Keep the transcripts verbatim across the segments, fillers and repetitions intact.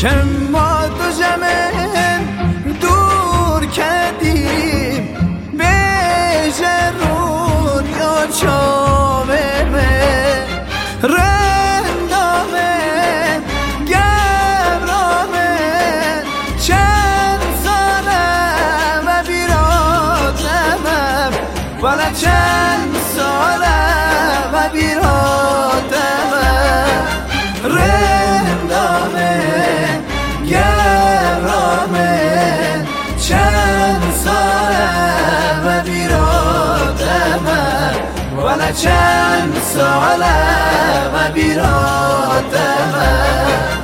که ما دو جمعن دور کردیم بیشه رون یا چاوه به رندامه گرامه چند ساله و بیرادمم ولی چند ساله و بیرادمم رندامه گرامه چند ساله و بیرادمم ولی چند ساله و بیرادمم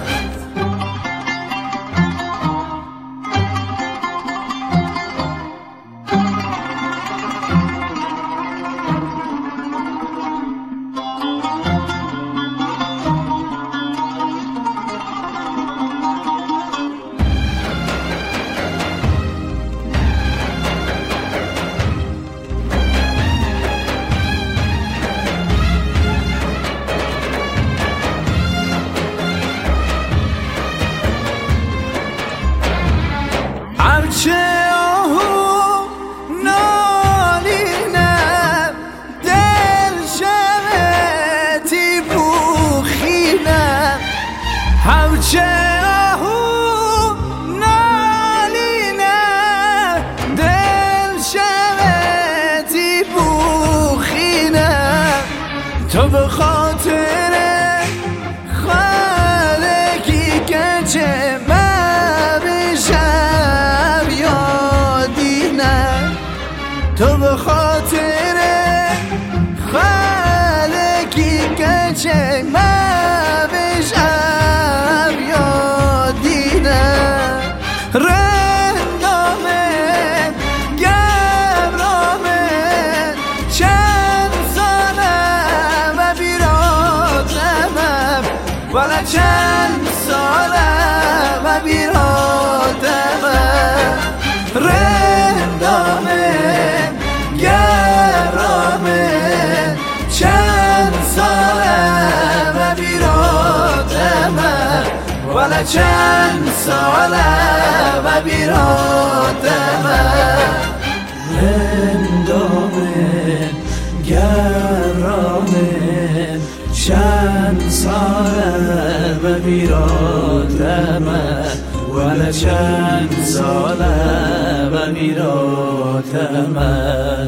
چه آهو نالینم دل شمتی بوخینم هرچه آهو نالینم دل شمتی بوخینم تو به خاطر خالقی که چه تو به خاطر خالقی که چه ما بشم یادینم رندامه گرامه چند ساله و بیرادمم ولی چند ساله و بیرادمم رندامه گرامه چند ساله و بیرادمم ولی چند ساله و بیرادمم رندامه گرامه چند ساله و بیرادمم ولی چند ساله و بیرادمم